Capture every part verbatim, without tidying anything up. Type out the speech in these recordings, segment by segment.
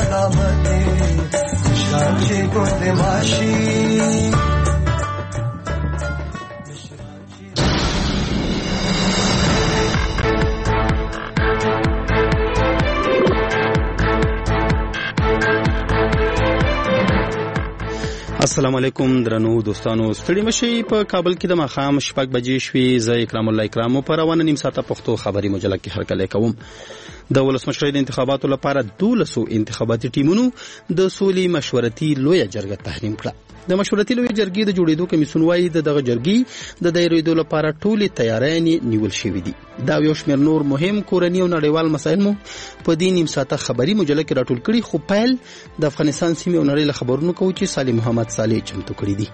سلامتی شانچی گود ماشی السلام علیکم درنو دوستانو، ستړي مشي. په کابل کې د ماښام شپږ بجې شوې. زه اکرام الله اکرامو په روانه نیم ساعته پښتو خبري مجله کې هرکلی کوم. د ولسمشرۍ د انتخاباتو لپاره دولسو انتخاباتي ټیمونو د سولې مشورتي لویه جرګه تحریم کړه. د مشورتي لویه جرګې د جوړېدو کمیسیون وايي د دغه جرګې د دایرېدو لپاره ټولې تیاریانې نیول شوې دي. دا یو شمېر نور مهم کورني او نړیوال مسایل مو په دې نیم ساعته خبري مجله کې راټول کړي، خو پیل د افغانستان سیمې او نړۍ له خبرونو کوو چې صالح محمد صالح چمتو کړي دي.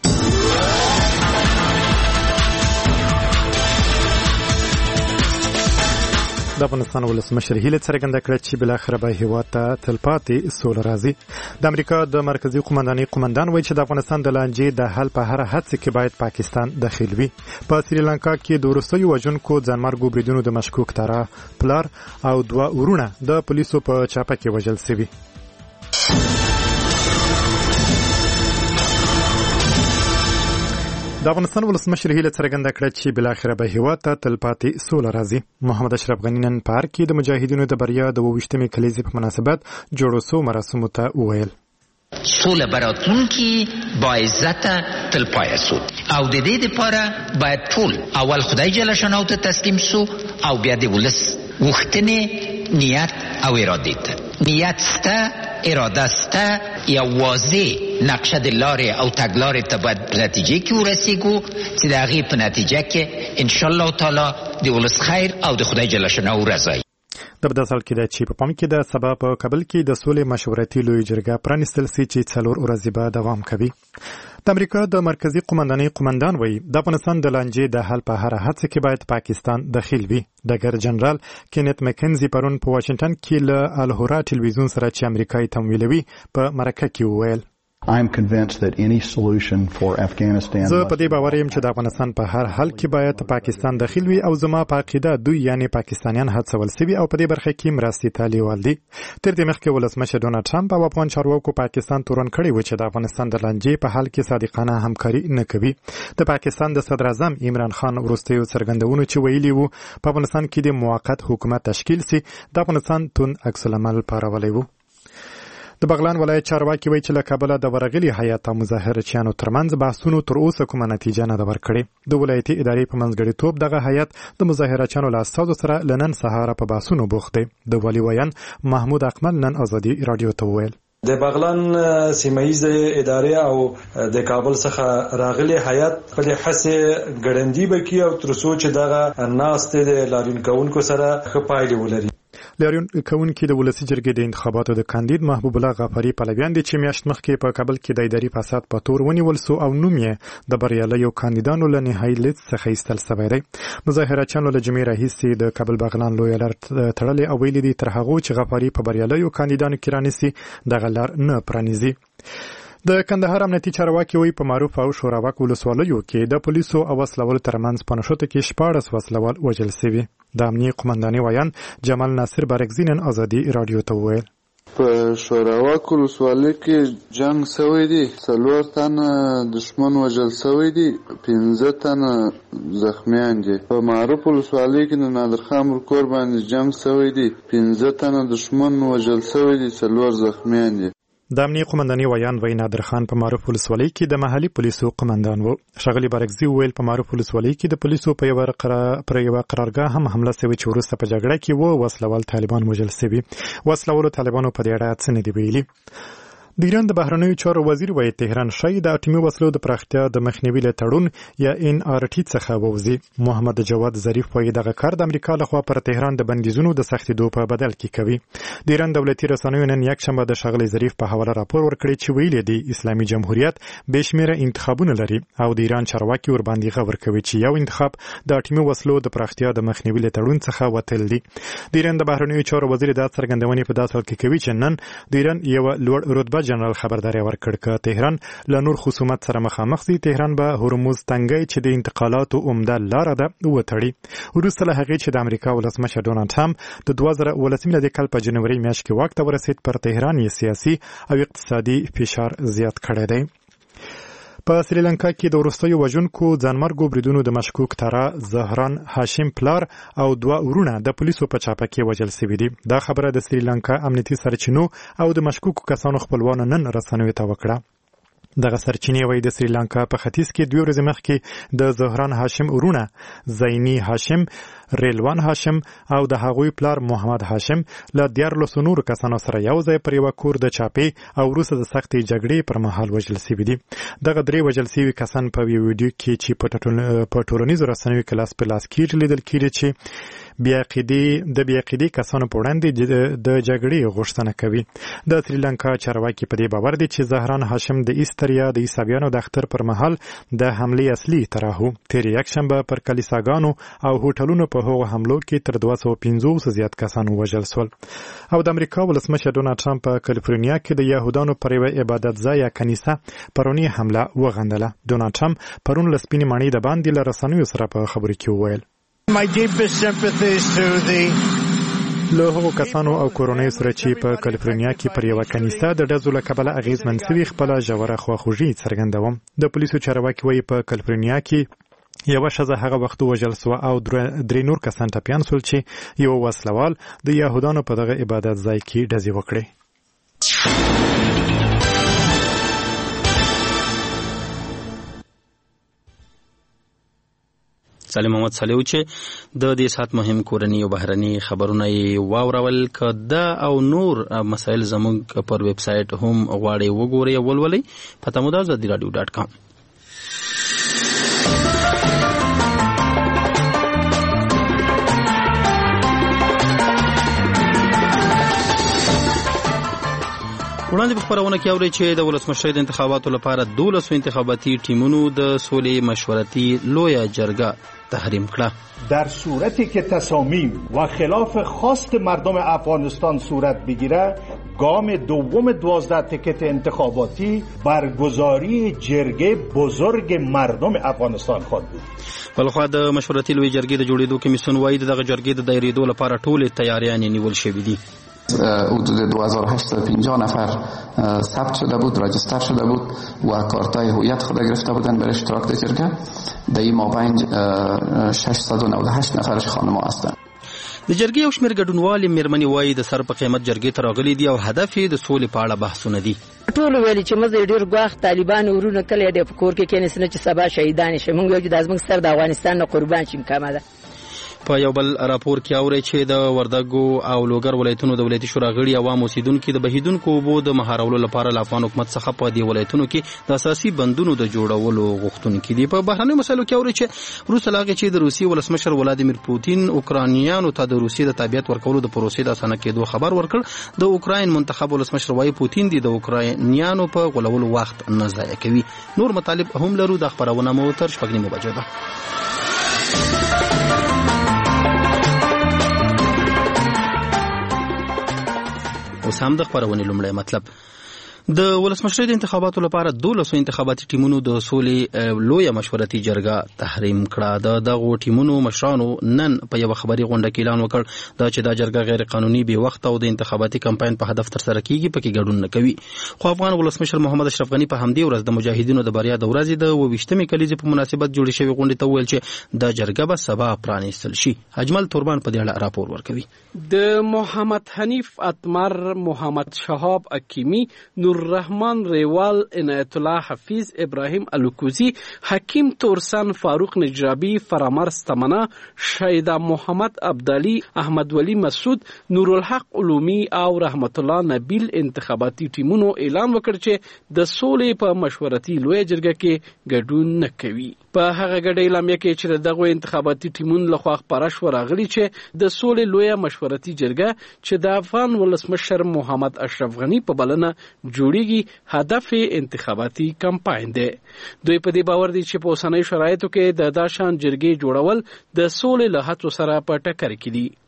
د افغانستان ولسمشر هیله څرګنده کړه چې بلاخره به هیواد ته تلپاتې سوله راځي. د امریکا د مرکزی قومندانۍ قومندان وایي چې د افغانستان د لانجې د حل په هر هڅه کې باید پاکستان دخیل وي. په سریلانکا کې د وروستیو وژونکو ځانمرګو بریدونو د مشکوک تاره پلار او دوه ورونه د پولیسو په چاپه کې وژل شوي. د افغانستان ولسمشر هیله څرګنده کړه چې بلاخره به هیواد ته تلپاتې سوله راځي. محمد اشرف غني نن په ارګ کې د مجاهدینو د بریا د اوویشتمې کلیزې په مناسبت جوړو سو مراسمو ته وویل سوله براتونکي با عزت تلپایه سو او د دې لپاره باید ټول اول خدای جل شانه ته تسلیم سو او بیا د ولس غوښتنې نیت او اراده ته نیت سته اراده سته یا واضح نقشه د لارې او تګلارې ته باید په نتیجه کې ورسیږو چې د هغې په نتیجه کې انشاءالله تعالی د ولس خیر او د خدای جل شانه رضایي. د بده سال کې د چې په پام کې د سبا په کابل کې د سولې مشورتي لوی جرګه پرانیستل سي چې څلور ورځې به دوام کوي. د امریکا د مرکزی قومندانۍ قومندان وایي د افغانستان د لانجې د حل په هر هڅه کې باید پاکستان دخیل وي. ډګر جنرال کینت مکنزي پرون په واشنگټن کې له الهورا ټلویزیون سره چې امریکایي تمویلوي په مرکه کې وویل I'm convinced that any solution for Afghanistan زه په دې باور یم چې د افغانستان په هر حل کې باید پاکستان دخیل وي او زما په عقیده دوی یعنی پاکستانیان هڅول سوي او په دې برخه کې مرستې ته لیوال دي. تر دې مخکې ولسمشر ډونالډ ټرمپ او افغان چارواکو پاکستان تورن کړی و چې د افغانستان د لانجې په حل کې صادقانه همکاري نه کوي. د پاکستان د صدر اعظم عمران خان وروستیو څرګندونو چې ویلي وو په افغانستان کې د موقت حکومت تشکیل سي د افغانستان تون عکس العمل پارولی وو. د بغلان ولایت چارواکي وایي چې له کابله د ورغلي هیات او مظاهرچیانو ترمنځ بحثونو تر اوسه کومه نتیجه نه ده ورکړې. د ولایتي ادارې په منځګړیتوب دغه هیات د مظاهرچیانو له استازو سره له نن سهاره په بحثونو بوخت دی. د والي ویان محمود اکمل نن ازادي رادیو ته وویل د بغلان سیمایي ادارې او د کابل څخه راغلي هیات په هڅه ګړندۍ بکی او تر څو چې دغه ناست د لارین کونکو سره خپایلی ولري. لارین کونکي د ولسی جرګې د انتخاباتو د کاندید محبوب الله غفاری پلویان دي چې میاشت مخکې په کابل کې د اداري فساد په تور ونیول سو او نوم یې د بریالیو کاندیدانو له نهایي لیست څخه ایستل شوی دی. مظاهرچیانو له جمعې راهیسې د کابل بغلان لویه لار تړلې او ویلي دي تر هغو چې غفاری په بریالیو کاندیدانو کې رانیسي دغه لار نه پرانیزي. د کندهار امنیتي چارواکي وایي په معروف او شوراوک ولسوالیو کې د پولیسو او وسلوالو ترمنځ په نښتو کې شپاړس وسلوال وژل شوي. د امنیه قومندانۍ ویان جمال ناصر بارکزي نن ازادي رادیو ته وویل په شوراوک ولسوالۍ کې جنگ شوی دی، څلور تنه دشمن وژل شوی دي، پنځه تنه زخمیان دي. په معروف ولسوالۍ کې د نادرخان کور باندې جنگ شوی دی، پنځه تنه دشمن وژل شوی دي، څلور زخمیان دي. د امنیه قومندانۍ ویان وای نادرخان په معروف ولسوالۍ کې د محلي پولیسو قومندان وو. ښاغلي بارکزي وویل په معروف ولسوالۍ کې د پولیسو په یوه پر یوه قرارګاه هم حمله شوې چې وروسته په جګړه کې وو وسلوال طالبان وژل شوي. وسلوالو طالبانو په دې اړه څه نه دي ویلي. د ایران د بهرنیو چارو وزیر وایي تهران شاید د اټومي وسلو د پراختیا د مخنیوي له تړون یا ان ار ټي څخه ووځي. محمد جواد ظریف وایي دغه کار د امریکا لخوا پر تهران د بندیزونو د سختېدو په بدل کې کوي. د ایران دولتي رسنیو نن یکشنبه د ښاغلي ظریف په حواله راپور ورکړی چې ویلي دی اسلامي جمهوریت بې شمېره انتخابونه لري او د ایران چارواکي ورباندې غور کوي چې یو انتخاب د اټومي وسلو د پراختیا د مخنیوي له تړون څخه وتل دي. د ایران د بهرنیو چارو وزیر دا څرګندونې په داسې حال کې کوي چې نن د ایران یو لوړ رتبه جنرال خبرداري ورکړ چې تهران له نور خصومت سره مخامخ دي. تهران به هرمز تنګي چې د انتقالاتو عمده لار ده وتړي. وروسته له هغې چې د امریکا ولسمشر ډونالد ټرمپ د دوه زره اوولسمې د کال په جنوري میاشت کې واک ته ورسېد، پر تهران یې سیاسي او اقتصادي فشار زیات کړی دی. په سریلانکا کې د وروستیو وژونکو ځانمرګو بریدونو د مشکوک تاره زهران هاشم پلار او دوه ورونه د پولیسو په چاپه کې وژل شوي دي. دا خبره د سریلانکا امنیتي سرچینو او د مشکوکو کسانو خپلوانو نن رسنیو ته وکړه. دغه سرچینې وایي د سریلانکا په ختیځ کې دوه ورځې مخکې د زهران هاشم ورونه زینی هاشم، ریلوان هاشم او د هغوی پلار محمد هاشم له دیارلسو نورو کسانو سره یو ځای پر یوه کور د چاپې او وروسته د سختې جګړې پر مهال وژل شوي دي. دغه درې وژل شوي کسان په یو ویډیو کې چې په ټولنیزو رسنیو کې لاس په لاس کېږي لیدل کېږي چې بیاقیدې د بیاقیدې کسانو په وړاندې د جګړې غوښتنه کوي. د سریلانکا چارواکي په دې باور دي چې زهران هاشم د ایستریا د عیسویانو د اختر پر مهال د حملې اصلي طرحو. تېر یکشنبه پر کلیساګانو او هوټلونو په هغو حملو کې تر دوه سوه پنځوس زیات کسان ووژل شول. او د امریکا ولسمشر ډونالد ټرمپ په کالیفورنیا کې د یهودانو پر یوه عبادت ځای یا کنیسه پرونی حمله وغندله. ډونالد ټرمپ پرون له سپینې ماڼۍ د باندې له رسنیو سره په خبرو کې وویل My deepest sympathies to the له هغو کسانو او کورنیو سره چې په کالیفورنیا کې پر یوه کنیسه د ډزو له کبله اغېزمن شوي خپله ژوره خواخوږي څرګندوم. د پولیسو چارواکي وایي په کالیفورنیا کې یوه ښځه هغه وخت ووژل سوه او درې نور کسان ټپیان شول چې یوه وسلوال د یهودانو په دغه عبادت ځای کې ډزې وکړې. سالم محمد صالح چې د دې سات مهم کورنی او بهرني خبرونه یې واورول. که دا او نور مسایل زموږ پر ویب سایټ هم غواړئ وګورئ او ولولئ. پته مو ده ازادي راډیو ډاټ کام. وړاندې په خبرونه کې اورئ چې د ولسمشر د انتخاباتو لپاره دولسو انتخاباتي ټیمونو د سولې مشورتي لویه جرګه تحریم کړه. در صورتی که تصامیم و خلاف خواست مردم افغانستان صورت بگیره گام دوم دوازده تکت انتخاباتی برگزاری جرگه بزرگ مردم افغانستان خواهد بود. بلخوا د مشورتي لویه جرګې د جوړېدو کمیسیون وایي دغه جرګې د دایرېدو لپاره ټولې تیاریانې نیول شوي دي. حدود دو هزار و هشتصد و پنجاه نفر ثبت شده بود، راجستر شده بود و کارتای هویت خود گرفته بودن برای اشتراک در جرگه. در این مابین ششصد و نود و هشت نفرش خانم‌ها هستند. د جرګې یو شمېر ګډونوالې مېرمنې وایي د سر په قیمت جرګې ته راغلي دي او هدف یې د سولې په اړه بحثونه دي. ټول ویلي چې موږ ډېر ګواښ طالبان ورونه کله د کور کې کېناستنه چې سبا شهیدان شي. موږ یو چې د زموږ سر د افغانستان نه قربان شي کمه ده. په یو بل راپور کې اوري چې د وردګو او لوګر ولایتونو د ولایتي شورا غړي عوام اوسیدونکو د بهیدونکو اوبو د مهارولو لپاره له افغان حکومت څخه په دې ولایتونو کې د اساسي بندونو د جوړولو غوښتونکي دي. په بهرنیو مسایلو کې اوري چې روس لاغه چې د روسي ولسمشر ولادیمیر پوتین اوکرانیانو ته د روسي د تابعیت ورکولو د پروسې د اسانه کېدو خبر ورکړ. د اوکراین منتخب ولسمشر وايي پوتین دی د اوکرانیانو په غولولو وخت نه ضایع کوي. نور مطالب هم لرو. د خبرونه مو تر شپږ نیمو بجو ده. اوس هم د خبرونې لومړی مطلب. د ولسمشر د انتخاباتو لپاره دولسو انتخاباتي ټیمونو د سولې لویه مشورتي جرګه تحریم کړه. د دغو ټیمونو مشرانو نن په یوه خبري غونډه کې اعلان وکړ دا چې دا جرګه غیر قانوني بې وخته او د انتخاباتي کمپاین په هدف ترسره کیږي، پکې ګډون نه کوي. خو افغان ولسمشر محمد اشرف غني په همدې ورځ د مجاهدینو د بریا د ورځې د اوویشتمې کلیزې په مناسبت جوړې شوې غونډې ته وویل چې دا جرګه به سبا پرانیستل شي. اجمل توربان په دې اړه راپور ورکوي. د محمد حنیف اتمر، محمد شهاب اکیمی، نور الرحمن ریوال، عنایت الله حفیظ، ابراهیم الکوزی، حکیم تورسن، فاروق نجرابی، فرامرز تمنا، شیدا محمد عبدالی، احمد ولی مسعود، نور الحق علومی او رحمت الله نبیل انتخاباتي ټیمونو اعلان وکړ چې د سولې په مشورتي لویه جرګه کې ګډون نه کوي. په هغه ګډه اعلامیه کې چې دغه انتخاباتي ټیمونو لخوا خبره شوه راغلي چې د سولې لویه مشورتي جرګه چې د افغان ولسمشر محمد اشرف غني په بلنه جوړیږي هدف انتخاباتي کمپاین دی. دوی په دې باور دي چې په اوسنیو شرایطو کې د داشان جرګې جوړول د سولې له هڅو سره په ټکر کې دي.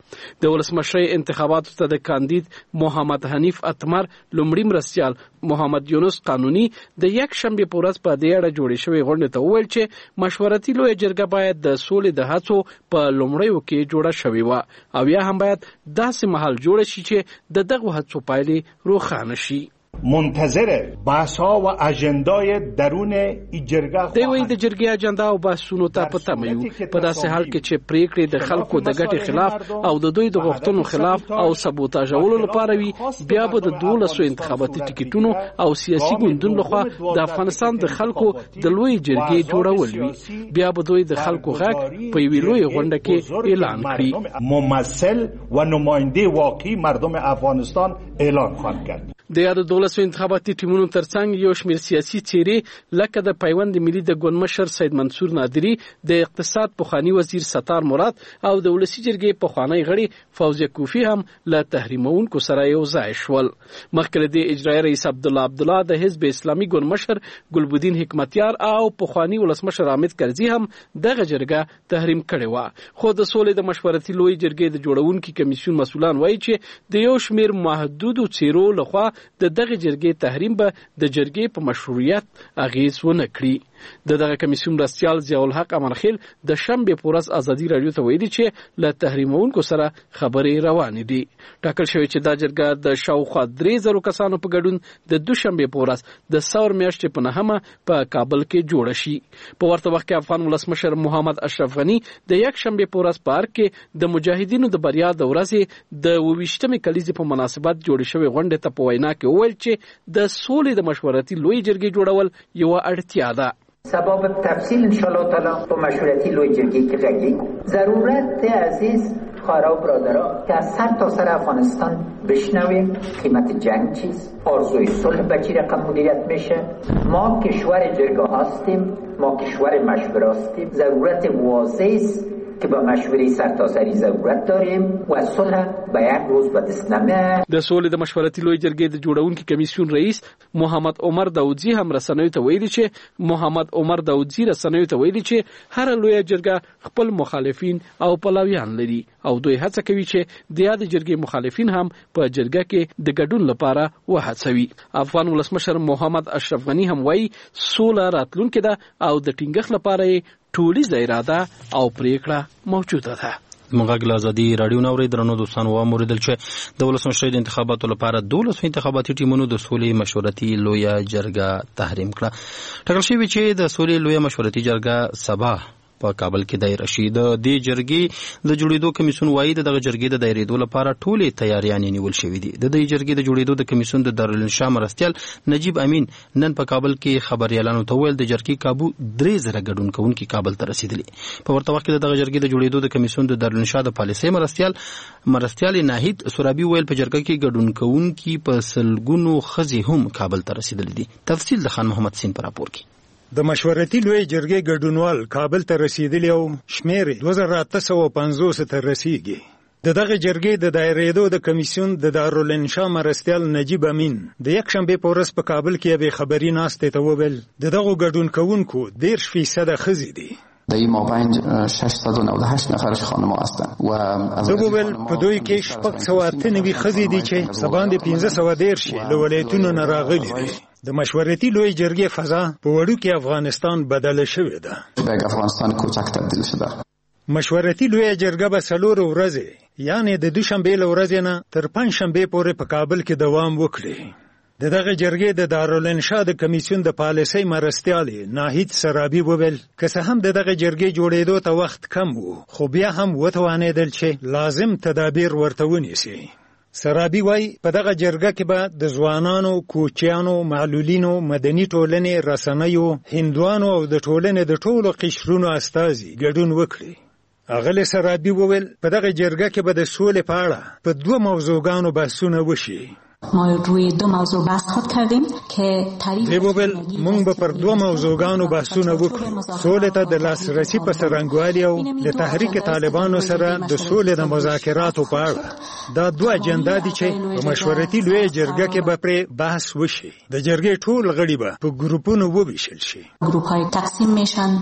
د ولسمشرۍ انتخاباتو ته د کاندید محمد حنیف اتمر لومړي مرستیال محمد یونس قانوني د یک شنبه په ورځ په دې اړه جوړې شوې غونډې ته وویل چې مشورتي لویه جرګه باید د سولې د هڅو په لومړیو کې جوړه شوې وه او یا هم باید داسې مهال جوړه شي چې د دغو هڅو پایلې روښانه شي. منتظر بحث ها و اجندای درون ای جرګه دی وایي د جرګې اجندا او بحثونو ته په تمه یو په داسې حال کې چې پریکړې د خلکو د ګټې خلاف او د دوی د غوښتنو خلاف او سبوتاژولو لپاره وي بیا به د دولسو انتخاباتي ټیکټونو او سیاسي ګوندونو لخوا د افغانستان د خلکو د لوی جرګې جوړول وي بیا به دوی د خلکو غږ په یوې لویې غونډه کې اعلان کړي ممثل و نماینده واقعي مردم افغانستان اعلان خواهند کرد. د یادو دولسو انتخاباتي ټیمونو ترڅنګ یو شمېر سیاسي څېرې لکه د پیوند ملي د ګوندمشر سید منصور نادري د اقتصاد پخوانی وزیر ستار مراد او د ولسي جرګې پخوانی غړي فوزیه کوفی هم له تحریمونکو سره یو ځای شول. مخکې له دې اجرایي رئیس عبدالله عبدالله د حزب اسلامي ګوندمشر ګلبدین حکمتیار او پخوانی ولسمشر حامد کرزي هم دغه جرګه تحریم کړې وه خو د سولې د مشورتي لوی جرګې د جوړونکي کمیسیون مسؤلان وایي چې د یو شمېر محدودو څېرو لخوا د دغه جرګې تحریم به د جرګې په مشروعیت اغیز ونه کړي. د دغه کمیسیون مرستیال ضیاء الحق امرخیل د شنبه په ورځ ازادي رادیو ته ویلي چې له تحریمونکو سره خبرې روانې دي. ټاکل شوی چې دا جرګه د شاوخوا درې زرو کسانو په ګډون د دوشنبه په ورځ د ثور میاشتې په نهمه په کابل کې جوړه شي. په ورته وخت کې افغان ولسمشر محمد اشرف غنی د یک شنبه په ورځ په ارګ کې د مجاهدینو د بریا د ورځې د اوویشتمې کلیزې په مناسبت جوړې شوې غونډې ته په وینا کې وویل چې د سولې د مشورتي لوی جرګې جوړول یو اړتیا ده. سبب تفصیل انشالله تعالی با مشورتی لوی جرگی که رگی ضرورت عزیز خارا و برادرها که از سر تا سر افغانستان بشنویم قیمت جنگ چیست آرزوی صلح به چی رقم مدیریت میشه ما کشور جرگاه هستیم ما کشور مشوره هستیم ضرورت واضح است که با مشورې سرتاسري ضرورت داریم و صلح به یک روز به دست نمیاد. د سولې د مشورتي لوی جرګې د جوړونکي کمیسیون رئیس محمد عمر داودزي هم رسنیو ته ویلي چې محمد عمر داودزي رسنیو ته ویلي چې هر لوی جرګه خپل مخالفین او پلویان لري او دوی هڅه کوي چې د یاد جرګې مخالفین هم په جرګه کې د ګډون لپاره وهڅوي. افغان ولسمشر محمد اشرف غنی هم وایي سوله راتلونکې ده او د ټینګښت لپاره ټولیزه اراده او پریکړه موجوده ده. مغاګل ازادي رادیو نو درنو دوستانو و موریدل چې د ولسمشرۍ د انتخاباتو لپاره دولس انتخاباتي ټیمونو د سولې مشورتي لویه جرګه تحریم کړه. ټاکل شوی چې د سولې لویه مشورتي جرګه سبا په کابل کې دایر شي. د دې جرګې د جوړېدو کمیسیون وایي د دغه جرګې د دایریدو لپاره ټولې تیاریانې نیول شوې دي. د دې جرګې د جوړېدو د کمیسیون د دارالانشا مرستیال نجیب امین نن په کابل کې خبريالانو ته ویل د جرګې کابو درې زره ګډونکونکي کابل ته رسیدلي. په ورته وخت کې دغه جرګې د جوړېدو د کمیسیون د دارالانشا د پالیسۍ مرستیال مرستیال ناهید سورابي ویل په جرګه کې ګډونکونکي په سلګونو خزي هم کابل ته رسیدلي دي. تفصیل د خان محمد سین پر راپور کې. د مشورتي لوی جرګې ګډونوال کابل ته رسیدلی او شمیر دوه زره اته سوه پنځوس ته رسیږي. د دغه جرګې د دایریدو د کمیسیون د دارالانشا مرستیال نجیب امین د یک شنبه په ورځ په کابل کې به خبري ناستې ته وویل د دغه ګډونکونکو دېرش فیصد ښځې دي. در این مابین ششصد و نود و هشت نفرش خانم هستند و از دوبل په دوی کې شپږ سوه اته نوي ښځې دي چې سباندې پنځه سوه دېرش له ولایتونو نه راغلي دي. د مشورتي لوی جرګې فضا په وړوکي افغانستان بدله شوې ده. به افغانستان کوچک تبدیل شده. مشورتي لوی جرګه به څلور ورځې یعنی د دوشنبه له ورځې نه تر پنجشنبه پورې په کابل کې دوام وکړي. د دغه جرګې د دارالانشا د کمیسیون د پالیسۍ مرستیال ناهید سرابي وویل که څه هم د دغه جرګې جوړېدو ته وخت کم و خو بیا هم وتوانېدل چې لازم تدابیر ورته ونیسي. سرابي وایي په دغه جرګه کې به د ځوانانو، کوچیانو، معلولینو، مدني ټولنې، رسنیو، هندوانو او د ټولنې د ټولو قشرونو استازي ګډون وکړي. اغلی سرابي وویل په دغه جرګه کې به د سولې په اړه په دوه موضوعګانو بحثونه وشي. ما روی دو موضوع بحث خود کردیم که تعریف دیوبل مونږ به پر دوه موضوعګانو بحثونه وکړو. سولې ته د لاسرسي په څرنګوالي او د تحریک طالبانو سره د سولې د مذاکراتو په اړه. دا دوه اجندا دي چې په مشورتي لوی جرګه کې به پرې بحث وشي. د جرګې ټول غړي به په ګروپونو وویشل شي. ګروپ‌های تقسیم میشن.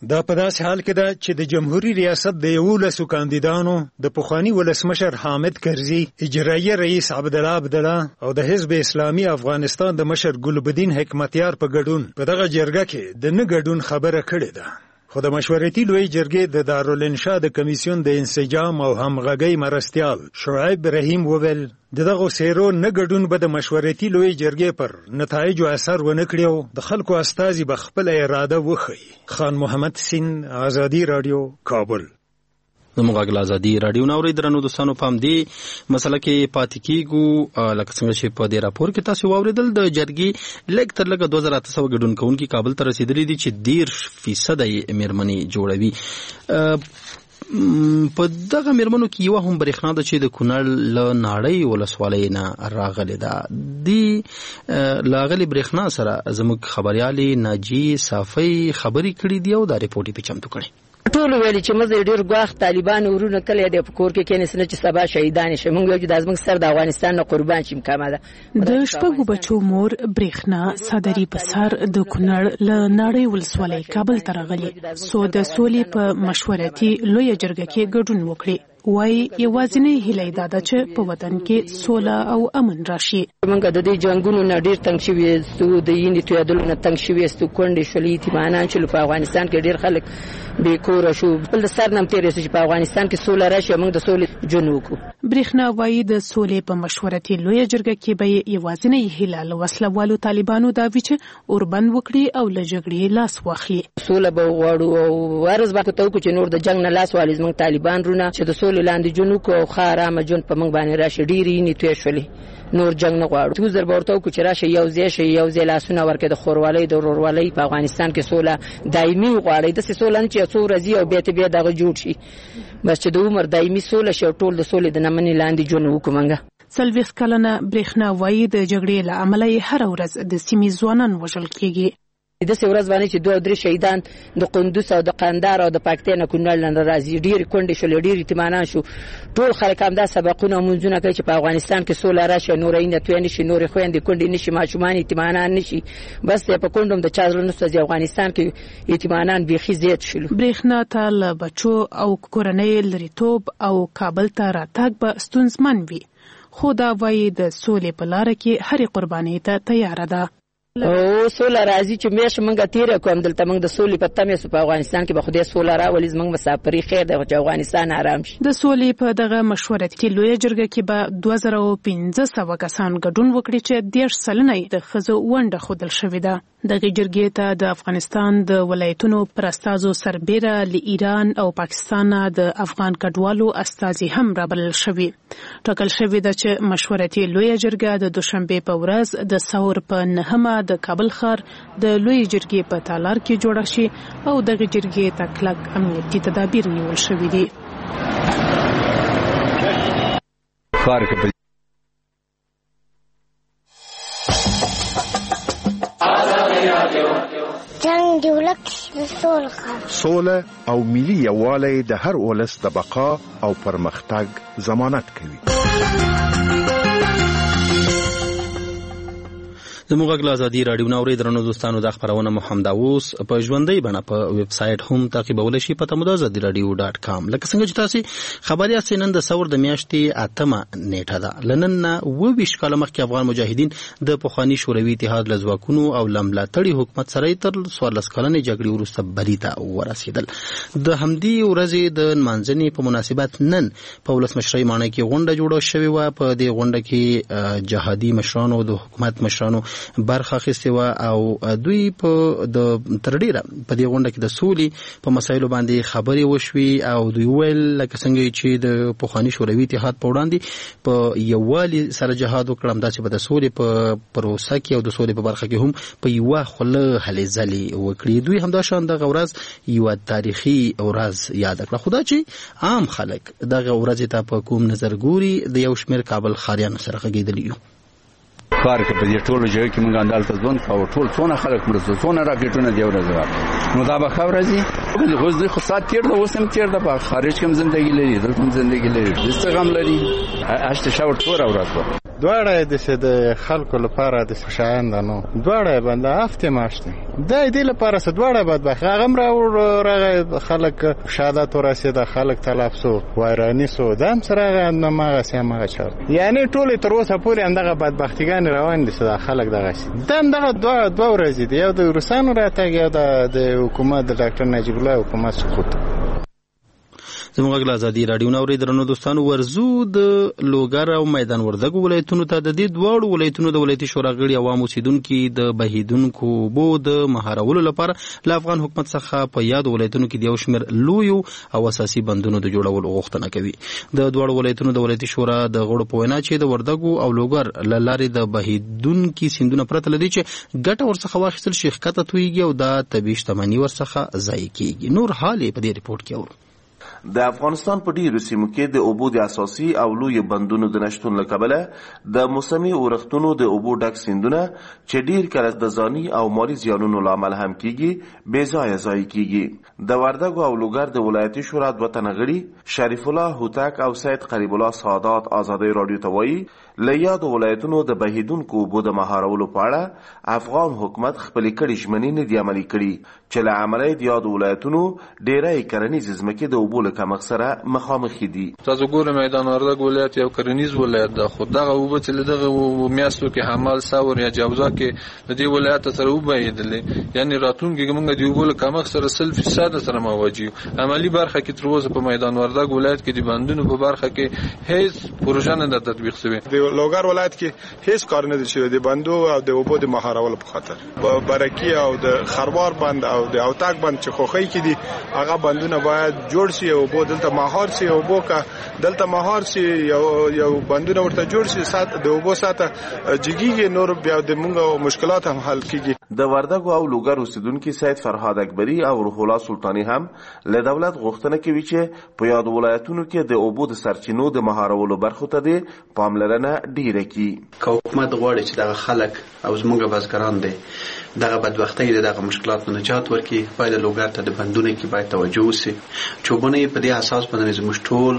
دا په داسې حال کې ده چې د جمهوریت ریاست د یولسو کاندیدانو د پخوانی ولسمشر حامد کرزي، اجرایي رئیس عبدالله عبدالله او د حزب اسلامي افغانستان د مشر ګلبدین حکمتیار په ګډون په دغه جرګه کې د نه ګډون خبره کړې ده. خو د مشورتي لوی جرګې د دارالانشا د کمیسیون د انسجام او همغږۍ مرستیال شعیب رحیم وویل دغه سیرو نه ګډون به د مشورتي لوی جرګې پر نتایجو اثر ونه کړي او د خلکو استازي به خپل اراده وښيي. خان محمد سین، آزادی رادیو، کابل. زموږ غږ ازادي رادیو نو درنو دوستانو پام دی مسله کې پاتې کیږو لکه څنګه چې په دې راپور کې تاسو واوریدل د جرګې لګ تر لګ دوه زره اته سوه ګډون کوونکي کابل ته رسیدلي دي چې ډیر فیصد یې میرمنې جوړوي. په دغه میرمنو کې یو هم برېښنا ده چې د کونړ له ناړۍ ولسوالۍ نه راغلې ده. دی لاغلي برېښنا سره زموږ خبريالي ناجي صافي خبري کړې دی او دا ریپورت یې چمتو کړی. ټول ویلي چې مزه ډیر غواخ طالبان ورونه کله د فکر کې کینې سن چې سبا شهیدان شي. موږ یو چې د ازمن سر د افغانستان نه قربان شیم کما ده. د شپږو بچو مور برېښنا صدري پسر د کونړ له ناړۍ ولسوالۍ کابل ته راغلي سو د سولې په مشورتي لوی جرګه کې ګډون وکړي. وای یوازینی هیله دا ده چې په وطن کې سوله او امن راشي. موږ د دې جنگونو نه ډیر تنګ شوي یو د یینې تویدلو نه تنګ شوي یو کونډې شولې اطمینان چې په افغانستان کې ډیر خلک بې کور شو. بل سر نم تیر چې په افغانستان کې سوله راشي موږ د سولې جون وکړو. برېښنا وای د سولې په مشورتي لوی جرګه کې به یوازینی هیله له وسلوالو طالبانو دا وی چې اوربند وکړي او له جګړې لاس واخلي. سوله به غواړو او ورز به تو چې نور د جنگ نه لاس والي زموږ طالبان رونه چې د لاندې جنو کو خارامه جون په موږ باندې راشي ډيري نیټې شولې نور جنگ نه غواړو. تو زر ورته کو چې راشه یو ځای شي یو ځای لاسونه ورکه د خوروالۍ د ورورولۍ په افغانستان کې سوله دایمي غواړي. د سوله نه چې څو ورځې او بیت بیا دغه جوړ شي بس چې د عمر دایمي سوله شو ټول د سولې د نمنې لاندې جون وکمنګه. سلويخ کلنه برېښنا وای د جګړې له امله هر ورځ د سیمې ځوانان وژل کیږي. د څو ورځ باندې چې دوه درې شهیدان د قندوز او د قندهار او د پاکستان کونړ لاندې راځي ډیر کونډې شو ډیر اطمینان شو. ټول خلک هم دا سبقونه مونږونه کوي چې په افغانستان کې سوله راشي نور اینده توې نشي نور خويندې کونډې نشي ماشومان اطمینان نشي بس په کوندوم د چازل نو د افغانستان کې اطمینان بيخي زیات شول. برېښنا ته له بچو او کورنۍ لریتوب او کابل ته راتګ به ستونزمن وي خو دا وایي د سولې په لار کې هر قرباني ته تیار ده. او سوله راځي چې مېش منګه تیر کوم دلته موږ د سولې په تمه سو په افغانستان کې به خدای سوله راولي موږ مسافري خیر د افغانستان آرام شي. د سولې په دغه مشورتي لوی جرګه کې به دوه زره پنځه سوه کسان ګډون وکړي چې دیش سلنه د خزو ونده خودل شوې ده. دغه جرګې ته د افغانستان د ولایتونو پرستازو سربېره له ایران او پاکستان د افغان کډوالو استازي هم رابلل شوي. ټاکل شوی ده چې مشورتي لوی جرګه د دوشنبه په ورځ د ثور په نهمه د کابل ښار د لوی جرګې په تالار کې جوړه شي او دغه جرګې ته کلک امنیتي تدابیر نیول شوي دي. جنگ دی ولک سول خا سوله او ملي یووالی د هر ولس د بقا او پرمختګ ضمانت کوي. زموږ غږ ازادي رادیو نو درنو دوستانو د خبرونه محمد اوس په ژوندۍ بڼه په ویب سټ هم تعقیبول شي په تمو ازادي رادیو ډاټ کام. لکه څنګه چې تاسو خبریا سینن د ثور د میاشتې اتمه نیټه ده لنن نو ویش کاله مخکې افغان مجاهدین د پخوانی شوروي اتحاد لزواکونو او لملاتړي حکومت سره تر څوارلس کلنې جګړې وروسته بری ته ورسېدل. د همدې ورځې د منځنۍ په مناسبت نن په ولسمشرۍ مانه کې غونډه جوړه شوې و. په دې غونډه کې جهادي مشرانو د حکومت مشرانو برخه اخیستې وه او دوی په د تر ډیره په دې غونډه کې د سولې په مسایلو باندې خبرې وشوې او دوی ویل لکه څنګه چې د پخواني شوروي اتحاد په وړاندې په یووالي سره جهاد وکړم داسې به د سولې په پروسه کې او د سولې په برخه کې هم په یوه خوله هلې ځلې وکړي. دوی همداشان دغه ورځ یوه تاریخي ورځ یاد کړه. خو دا چې عام خلک دغه ورځې ته په کوم نظر ګوري د یو شمېر کابل ښاریانو سره غږېدلي یو. کار کې په دې ټولو ځای کې موږ اندال ته ځون او ټول څونه خلک مرسته څونه راکټونه دی ورځ نو دا به خبر راځي خو زه خو سات تیر د اوسم تیر د په خارج کې ژوندۍ لري دلته ژوندۍ لري څه غم لري هشت شاور تور اورات دواړه د څه د خلکو لپاره د خوشایند نو دواړه باندې هفته ماشته د دې لپاره څه دواړه بدبخت هغه مرا راغه خلک شهادت ورسېده خلک تلف سو وایرانی سو دم سره نه ما سمه چار یعنی ټول تر اوسه پورې اندغه بدبختیګان روان دي چې خلک دغه دم دغه دوه دوه ورځې دی یو د روسانو راتګ یو د حکومت د ډاکټر نجیب الله حکومت سقوط. زموږ غږ ازادي رادیو نو درنو دوستانو ورزو د لوګر او میدان وردګ ولایتونو ته د دې دواړو ولایتونو د ولایتي شورا غړي عوام اوسیدونکو د بهیدونکو بو د مهارولو لپاره له افغان حکومت څخه په یاد ولایتونو کې د یو شمېر لویو او اساسي بندونو د جوړولو غوښتنه کوي. د دواړو ولایتونو د ولایتي شورا د غړو په وینا چې د وردګ او لوګر له لارې د بهیدونکو سیندونه پرته لدی چې ګټه ورڅخه واخیستل شي ښکته تویږي او د طبي شتمنۍ ورڅخه ضایع کیږي. نور حال په دې ریپورت کې اورو. د افغانستان په ډیرو سیمو کې د اوبو د اساسي او لوی بندونو د نشټون له کبله د موسمي اورښتونو د اوبو ډک سیندونه چې ډیر کله د ځاني او مالي زیانونو لامل هم کیږي بې ځایه ضایع کیږي. د وردګ او لوګر د ولایتي شورا دوه تنه غړي شریف الله هوتک او سید قریب الله سعادت ازادي رادیو ته وایي له یادو ولایتونو د بهیدونکو اوبو د مهارولو په اړه افغان حکومت خپلې کړې ژمنې نه دي عملي کړي چې له امله د یادو ولایتونو ډیری کرنیزې ځمکې د اوبو له کمښت سره مخامخ دي. تاسو ګورئ میدان وردګ ولایت یو کرنیز ولایت ده خو دغه اوبه چې له دغه میاشتو کې حمال ساور یا جوزا کې د دې ولایت سره وبهیدلې یعنی راتلونکي موږ د اوبو له کمښت سره سل فیصد سره مواجه یو. عملی برخه کې تر اوسه په میدان وردګ ولایت کې د بندونو په برخه کې هیڅ پروژه نه د تطبیق شوی. لوګر ولایت کې هیڅ کار نه دي شوی د بندو او د اوبو د مهارولو په خاطر په برکی او د خروار بند او د اوتاک بند چې خوخی کې دي هغه بندونه باید جوړ شي او اوبو دلته مهار شي او اوبو کا دلته مهار شي یو یو بندونه ورته جوړ شي سات د اوبو ساته جګیږي نور بیا د موږ مشکلات هم حل کیږي. د وردګ او لوګر اوسیدونکو سید فرهاد اکبری او روح الله سلطانی هم له دولت غوښتنه کوي چې په یاد ولایتونو کې د اوبو د سرچینو د مهارولو برخو ته د پاملرنه ډیره کی. حکومت غواړي چې دغه خلک او زموږ بزګران دي دغه بدبختۍ دغه مشکلات نه نجات ورکړي. باید لوګر ته د بندونو کې باید توجه وشي. چوبونه په دې اساس باندې زموږ ټول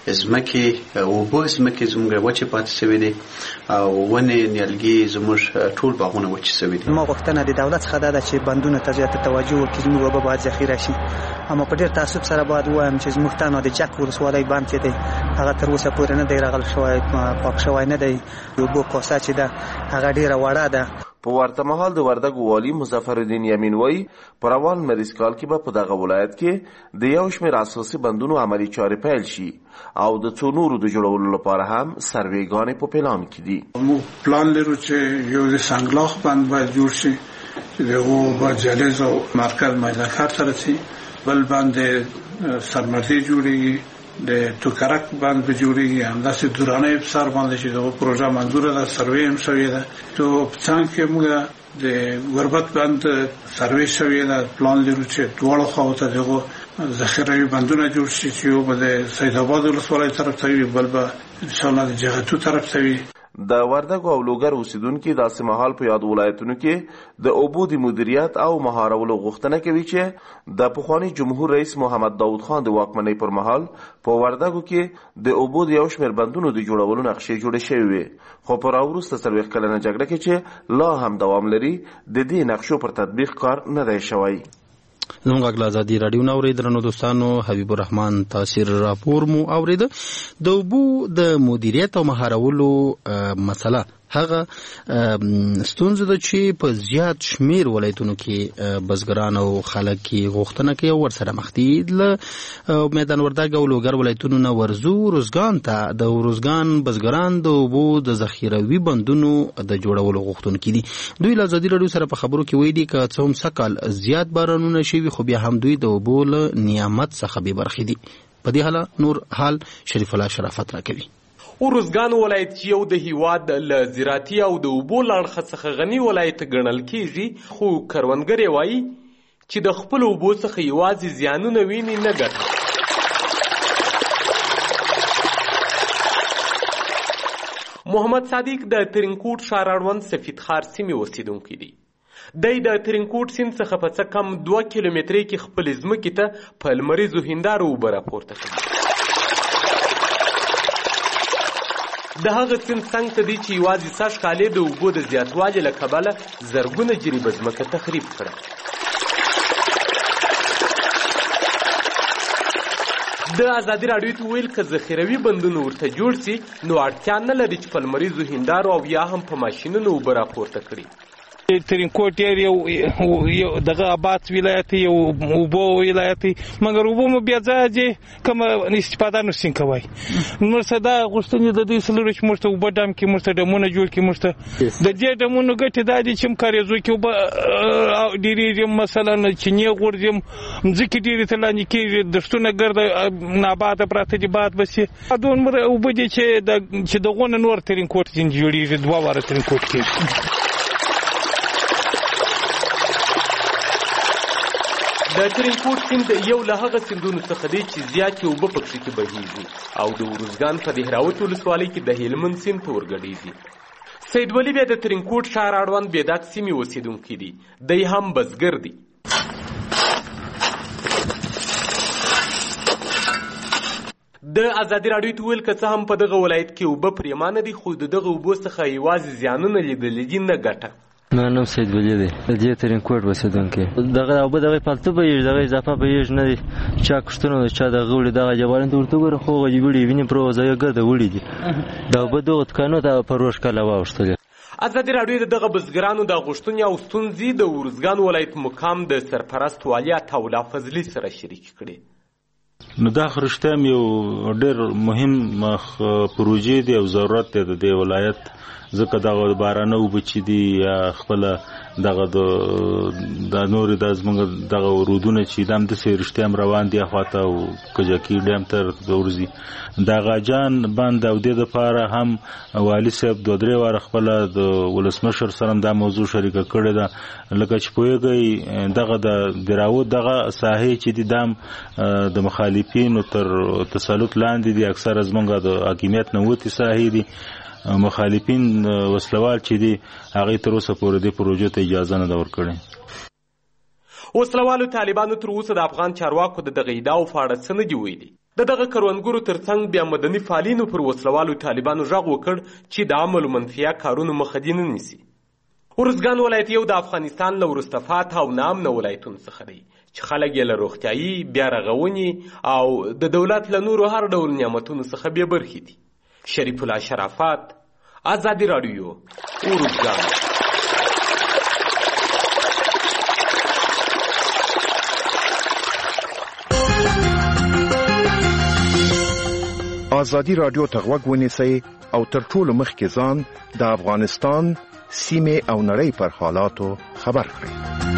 ځمکې او اوبو ځمکې زموږ وچې پاتې شوي دي او ونې نیالګي زموږ ټول باغونه وچې شوي دي. ما غوښتنه د دولت څخه دا ده چې بندونو ته زیاته توجه وکړي زموږ اوبه باید ذخیره شي. اما په ډېر تعصب سره باید ووایم چې زموږ تنها د جک ولسوالۍ بند چې دی هغه تر اوسه پورې نه دی راغلی شوی پاک شوی نه دی. د اوبو کوسه چې ده هغه ډېره وړه ده. په ورته مهال د وردګ والي مظفر الدین یمین وایي په روان مریض کال کې به په دغه ولایت کې د یو شمېر اساسي بندونو عملي چارې پیل شي او د څو نورو د جوړولو لپاره هم سروېګانې په پلان کې دي. موږ پلان لرو چې یو د سنګلاخ بند باید جوړ شي چې دغه باید جلیز او مرکز میدانخر سره شي. بل بند سرمردي جوړېږي د توکرک بند به جوړېږي همداسې دورانه په سر باندې چې دغه پروژه منظوره ده سروې هم شوې ده. تو په څنګ کې موږ د غربت بند سروې شوې ده پلان لرو چې دواړو خواو ته دغه ذخیروي بندونه جوړ شي چې یو به د سید آباد ولسوالۍ طرف ته وي بل به انشاءالله د جغتو طرف ته وي. د وردګ او لوګر اوسیدونکو داسې مهال په یاد ولایتونو کې د اوبو د مدیریت او مهارولو غوښتنه کوي چې د پخوانی جمهور رئیس محمد داود خان د واکمنۍ پر مهال په وردګو کې د اوبو د یو شمېر بندونو د جوړولو نقشې جوړې شوې وي خو په راوروسته څلوېښت کلنه جګړه کې چې لا هم دوام لري د دې نقشو پر تطبیق کار نه دی شوی. زموږ غږ ازادي رادیو نو درنو دوستانو حبیب الرحمن تاثیر راپور مو اورید. د اوبو د مدیریت او مهارولو مسله هغه ستونزه ده چې په زیات شمیر ولایتونو کې بزګران او خلک کې غوښتنه کوي ور سره مخ دي. له میدان وردګ او لوګر ولایتونو نه ورزو روزګان ته د روزګان بزګران د اوبو د ذخیروي بندونو د جوړولو غوښتونکي دي. دوی له ازادي رادیو سره په خبرو کې وایي دي که څوم سکل زیات بارانونه شوي خو بیا هم دوی د اوبو له نعمت څخه بې برخې دي. په دې حال نور حال شریف الله شرافت راکوي. روزګان ولایت چې یو د هیواد له زراعتي او د اوبو له اړخه څخه غني ولایت ګڼل کیږي خو کروندګر وایي چې د خپل اوبو څخه یوازې زیانونه ویني نه ګټه. محمد صادق د ترینکوټ ښار اړوند سفید خار سیمې اوسیدونکی دی. دی د ترینکوټ سیند څخه په څه کم دوه کیلومترۍ کې خپلې ځمکې ته په لمریزو هندارو اوبه راپورته کوي. د هغه سیند څنګ ته دی چې یوازې سږ کال د اوبو د زیاتوالي له کبله زرګونه جریبه ځمکه تخریب کړه. د ازادي راډیو ته ویل که ذخیروي بندونه ورته جوړ سي نو اړتیا نه لري چې په لمریزو هندارو او یا هم په ماشینونو اوبه راپورته کړي. ترینکوټ یو دغه آباد ولایت یو اوبو ولایت مګر اوبو مو بیا ځای کوم استفاده نشین کوي. مرسته دا غوښتنې د دې سلور چې مرسته اوبه ډام کې مرسته ډمونه جوړ کې مرسته د دې ډمونو ګټه دا دي چې مکارېزو کې اوبه ډېرې مثلا چینه غورځم ځکه ډېرې تلانی کې دښتونه ګرد ناباد پراته دي باد بسي دون مر اوبه دي چې د چې دغه نور ترینکوټ جوړیږي دوه واره ترینکوټ کې. د ترینکوټ سیند یو له هغه سیندونو څخه دی چې زیاتې اوبه پکښې کې بهیږي او د ارزګان په دهراوت ولسوالۍ کې د هلمند سیند ته ورګډېږي. سید ولی بیا د ترینکوټ ښار اړوند بیداد سیمې اوسېدونکی دی. دی هم بزګر دی. د ازادي راډیو ته ویل که څه هم په دغه ولایت کې اوبه پرېمانه دي خو د دغه اوبو څخه یوازې زیانونه لیدلي دي نه ګټه. ما نوم سید ولی دی د دې ترینکوټ اوسېدونکی. دغه اوبه دغه پالتو بهیږي دغه اضافه بهیږي نه دي چا کښتونه چا دغه وړي دغه جوارن ته ورته ګوره خو غوړي وړي وینې پرو ځای ګرده وړي دي دا اوبه دغه دکانو ته په روش کله واوښتلې. ازادي راډیو د دغه بزګرانو د غوښتنې او ستونزې د ارزګان ولایت مقام د سرپرست والي عطاالله فضلي سره شریک کړي. نو دا خرشتم یو ډېر مهم پروژې دی او ضرورت دی د دې ولایت ځکه دغه بارانه اوبه چې دي یا خپله دغه د نورې د زموږ دغه رودونه چې دا همداسې رښتیا هم روان دي اخواته او کجکي ډیم ته ورځي د غاجان بند او دې دپاره هم والي صاحب دوه درې واره خپله د ولسمشر سره هم دا موضوع شریکه کړې ده. لکه چې پوهېږئ دغه د دراوت دغه ساحې چې دي دا هم د مخالفینو تر تسلط لاندې دي. اکثره زموږ د حاکمیت نه وتې ساحې دي. مخالفین وسلوال چې دي هغې تر اوسه پورې دې پروژو ته اجازه نه ده ورکړې. وسلوالو طالبانو تر اوسه د افغان چارواکو د دغه ادعاو په اړه څه نه دي ویلي. د دغه کروندګرو ترڅنګ بیا مدني فعالینو پر وسلوالو طالبانو غږ وکړ چې د عمل منفیه کارونو مخه دې نه نیسي. ارزګان ولایت یو د افغانستان له وروسته پاته او ناامنه ولایتونو څخه دی چې خلک یې له روغتیایي بیا رغونې او د دولت له نورو هر ډول نعمتونو څخه بې برخې دي. شریف الله شرافت، ازادي راډیو، ارزګان. ازادي راډیو ته غوږ ونیسئ او تر ټولو مخکې ځان د افغانستان سیمې او نړۍ پر حالاتو خبر کړئ.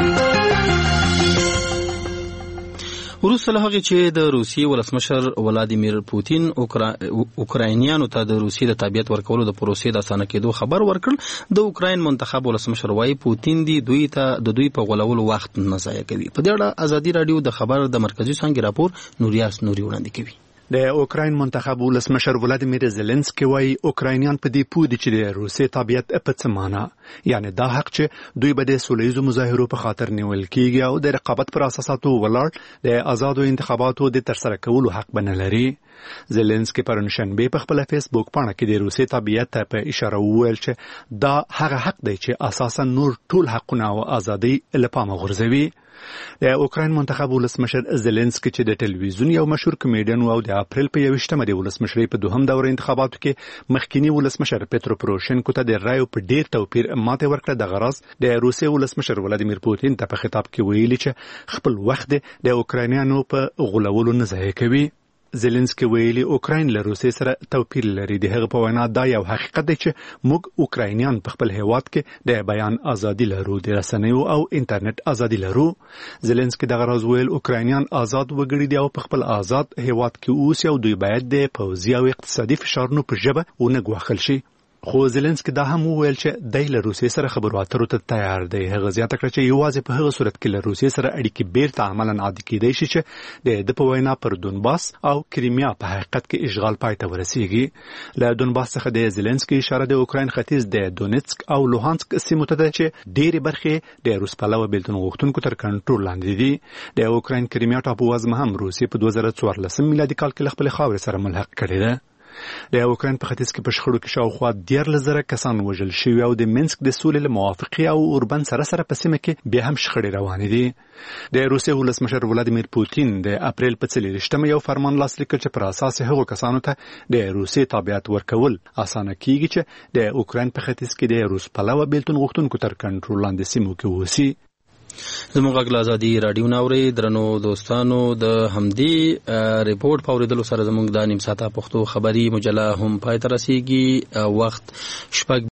وروسته له هغې چې د روسیې ولسمشر ولادیمیر پوتین اوکراینیانو ته د روسیې د تابعیت ورکولو د پروسې د اسانه کېدو خبر ورکړ، د اوکراین منتخب ولسمشر وایي پوتین دی دوی ته د دوی په غولولو وخت نه ضایع کوي. په دې اړه ازادي راډیو د خبر د مرکزي څانګې راپور نوریاس نوري وړاندې کوي. د اوکراین منتخب ولسمشر ولادیمیر زيلنسکي وايي اوکراینیان په دې پوه دي چې د روسیې تابعیت په څه معنا، یعنی دا حق چې دوی به د سولهییزو مظاهرو په خاطر نیول کیږي او د رقابت پر اساساتو ولاړ د آزادو انتخاباتو د ترسره کولو حق بنه لري. زيلنسکي پرونشنبه په خپل فیسبوک پاڼه کې د روسیې تابعیت ته په اشاره وویل چې دا هغه حق دی چې اساسا نور ټول حقونه او ازادي له پامه غورځوي. د اوکراین منتخب ولسمشر زيلنسکي چې د ټلویزیون یو مشهور کمیډین او د اپریل په یوشتمه د ولسمشرۍ په دوهم دور انتخاباتو کې مخکینی ولسمشر پترو پروشنکو ته د رایو په ډیر توپیر ماته ورکړه. د غرض د روسیې ولسمشر ولادیمیر پوتین ته په خطاب کې ویلي چې خپل وخت د اوکراینانو په غولولو نه ضایع کوي. زيلنسکي ویلي اوکراین له روسیې سره توپیر لري. د هغه په وینا دا یو حقیقت دی چې موږ اوکراینیان په خپل هیواد کې د بیان ازادي لرو، د رسنیو او انټرنیټ ازادي لرو. زيلنسکي دغه راز ویل اوکراینیان آزاد وګړي دي او په خپل آزاد هیواد کې اوسي او دوی باید د پوځي او اقتصادي فشارونو په ژبه ونه ګواښل شي. خو زيلنسکي دا هم وویل چې د روسیې سره خبرو اترو ته تیار دی. هغه زیاته کړه چې یوازې په هغه صورت کې له روسیې سره اړیکې بیرته عملاً عادي کېدای شي چې د د په وینا پر دونباس او کریمیا په حقیقت کې اشغال پای ته ورسیږي. له دونباس څخه د زيلنسکي اشاره د اوکراین ختیځ د دونیتسک او لوهانسک سیمو ته ده چې ډېرې برخې د روس پلوه بیلتون غوښتونکو تر کنټرول لاندې دي. د اوکراین کریمیا ټاپو وزمه هم روسیې په دوه زره څوارلسم میلادي کال کې خپل خاورې سره ملحق کړې ده. د اوکراین په ختیځ کې په شخړو کې شاوخوا دیارلس زره کسان وژل شوي او د منسک د سولې له موافقې او اوربند سره سره په سیمه کې بیا هم شخړې روانې دي. د روسیې ولسمشر ولادیمیر پوتین د اپریل په څلېرویشتمه یو فرمان لاسلیک کړ چې پر اساس هغو کسانو ته د روسیې تابعیت ورکول اسانه کیږي چې د اوکراین په ختیځ کې د روس پلوه بیلتون غوښتونکو تر کنټرول لاندې سیمو کې اوسي. زموږ غږ له ازادي راډیو نه اورئ. درنو دوستانو، د همدې ریپورټ په اورېدلو سره زموږ دا نیم ساعته پښتو خبري مجله هم پای ته رسیږي. وخت شپږ